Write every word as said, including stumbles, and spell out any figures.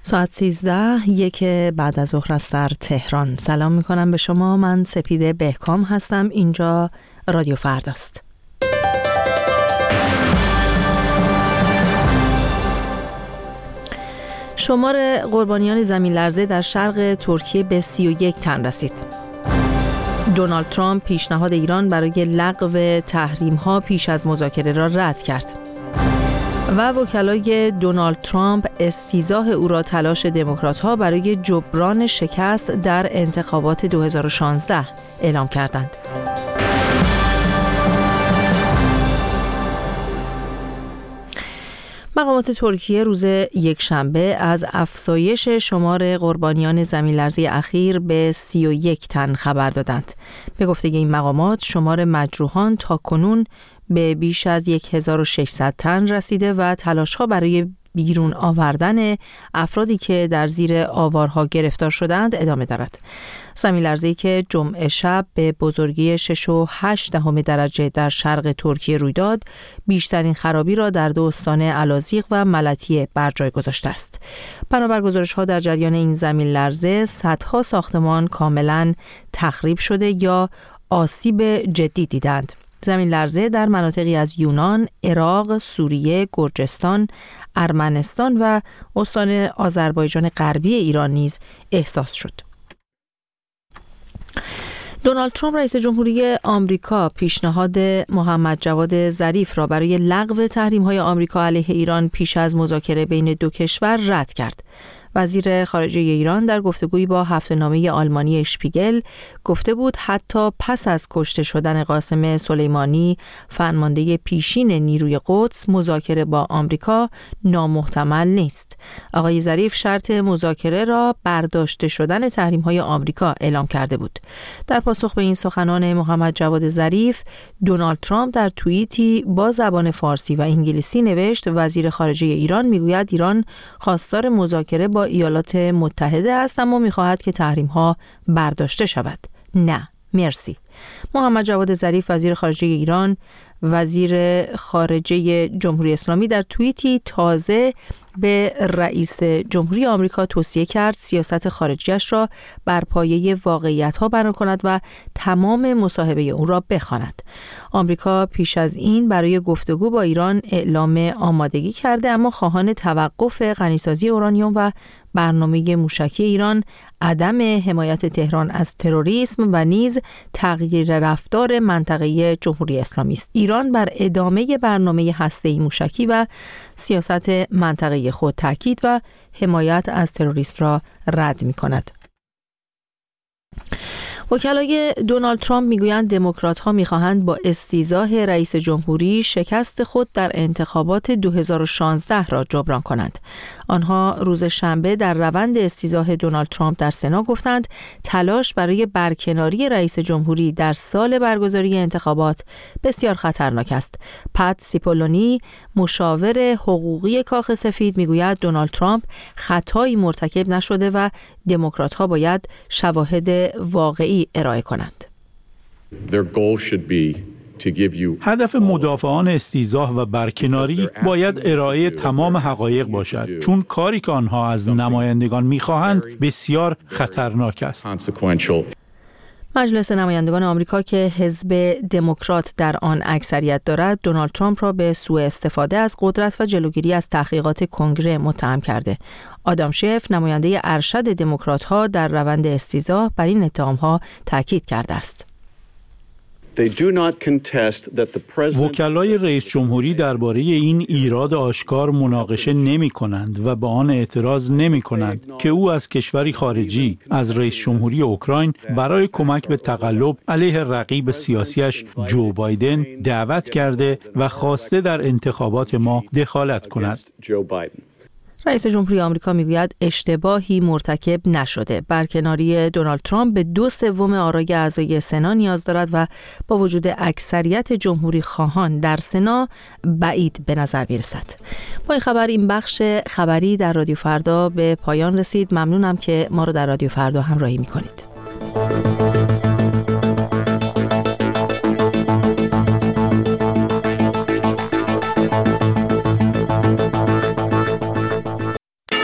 ساعت سیزده یک بعد از ظهر است در تهران. سلام میکنم به شما. من سپیده بهکام هستم. اینجا رادیو فرداست. شمار قربانیان زمین لرزه در شرق ترکیه به سی و یک تن رسید. دونالد ترامپ پیشنهاد ایران برای لغو تحریم‌ها پیش از مذاکره را رد کرد. و وکلای دونالد ترامپ استیضاح او را تلاش دموکرات‌ها برای جبران شکست در انتخابات دو هزار و شانزده اعلام کردند. مقامات ترکیه روز یکشنبه از افزایش شمار قربانیان زمین‌لرزه اخیر به سی و یک تن خبر دادند. به گفته این مقامات شمار مجروحان تاکنون به بیش از هزار و ششصد تن رسیده و تلاش‌ها برای بیرون آوردن افرادی که در زیر آوارها گرفتار شدند ادامه دارد. زمین‌لرزه‌ای که جمعه شب به بزرگی شش و هشت دهم درجه در شرق ترکیه روی داد، بیشترین خرابی را در دو استان الاذیق و ملتیه بر جای گذاشته است. بنابر گزارش‌ها در جریان این زمین‌لرزه صدها ساختمان کاملاً تخریب شده یا آسیب جدی دیدند. زمین لرزه در مناطقی از یونان، عراق، سوریه، گرجستان، ارمنستان و استان آذربایجان غربی ایران نیز احساس شد. دونالد ترامپ رئیس جمهوری آمریکا پیشنهاد محمد جواد ظریف را برای لغو تحریم‌های آمریکا علیه ایران پیش از مذاکره بین دو کشور رد کرد. وزیر خارجه ایران در گفتگویی با هفته‌نامه آلمانی اشپیگل گفته بود حتی پس از کشته شدن قاسم سلیمانی، فرمانده پیشین نیروی قدس، مذاکره با آمریکا نامحتمل نیست. آقای ظریف شرط مذاکره را برداشته شدن تحریم‌های آمریکا اعلام کرده بود. در پاسخ به این سخنان محمد جواد ظریف، دونالد ترامپ در توییتی با زبان فارسی و انگلیسی نوشت وزیر خارجه ایران میگوید ایران خواستار مذاکره با ایالات متحده است اما می‌خواهد که تحریم‌ها برداشته شود. نه، مرسی. محمد جواد ظریف وزیر خارجه ایران، وزیر خارجه جمهوری اسلامی در توییتی تازه به رئیس جمهوری آمریکا توصیه کرد سیاست خارجیش را بر پایه واقعیت‌ها بنا کند و تمام مصاحبه او را بخواند. آمریکا پیش از این برای گفتگو با ایران اعلام آمادگی کرده اما خواهان توقف غنیسازی اورانیوم و برنامه موشکی ایران، عدم حمایت تهران از تروریسم و نیز تغییر رفتار منطقه جمهوری اسلامی است. ایران بر ادامه برنامه هسته‌ای موشکی و سیاست منطقه خود تاکید و حمایت از تروریسم را رد می‌کند. وکلای دونالد ترامپ میگویند دموکرات‌ها می‌خواهند با استیضاح رئیس جمهوری شکست خود در انتخابات دو هزار و شانزده را جبران کنند. آنها روز شنبه در روند استیضاح دونالد ترامپ در سنا گفتند تلاش برای برکناری رئیس جمهوری در سال برگزاری انتخابات بسیار خطرناک است. پت سیپولونی، مشاور حقوقی کاخ سفید، میگوید دونالد ترامپ خطایی مرتکب نشده و دموکرات‌ها باید شواهد واقعی ارائه کنند. هدف مدافعان استیضاح و برکناری باید ارائه تمام حقایق باشد، چون کاری که آنها از نمایندگان می‌خواهند بسیار خطرناک است. مجلس نمایندگان آمریکا که حزب دموکرات در آن اکثریت دارد، دونالد ترامپ را به سوء استفاده از قدرت و جلوگیری از تحقیقات کنگره متهم کرده. آدام شف، نماینده ارشد دموکرات‌ها در روند استیضاح، بر این اتهام‌ها تاکید کرده است. وکلای رئیس جمهوری درباره این ایراد آشکار مناقشه نمی کنند و به آن اعتراض نمی کنند که او از کشوری خارجی، از رئیس جمهوری اوکراین، برای کمک به تقلب علیه رقیب سیاسیش جو بایدن دعوت کرده و خواسته در انتخابات ما دخالت کند. رئیس جمهوری آمریکا میگوید اشتباهی مرتکب نشده. برکناری دونالد ترامپ به دو سوم آرای اعضای سنا نیاز دارد و با وجود اکثریت جمهوری خواهان در سنا بعید به نظر میرسد. با این خبر این بخش خبری در رادیو فردا به پایان رسید. ممنونم که ما رو در رادیو فردا همراهی میکنید.